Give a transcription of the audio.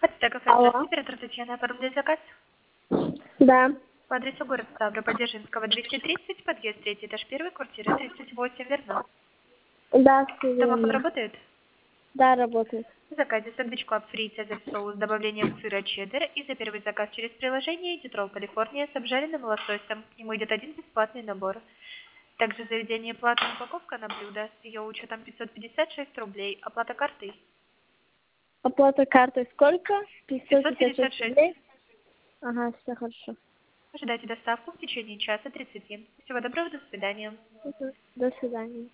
Это кафе Алло. оператор Татьяна, оформляет заказ Да. по адресу город Ставрополь, Дзержинского, 230, подъезд 3, этаж 1, квартира 38, верно? Да, все Домофон верно. работает? Да, работает. В заказе сэндвич клаб фри цезарь соус с добавлением сыра чеддер, и за первый заказ через приложение идет ролл Калифорния с обжаренным лососем. К нему идет один бесплатный набор. Также заведение платная упаковка на блюдо с ее учетом 556 рублей. Оплата картой Оплата картой сколько? 556 556. рублей? Ага, все хорошо. Ожидайте доставку в течение часа 30. Всего доброго, до свидания. Мгм. До свидания.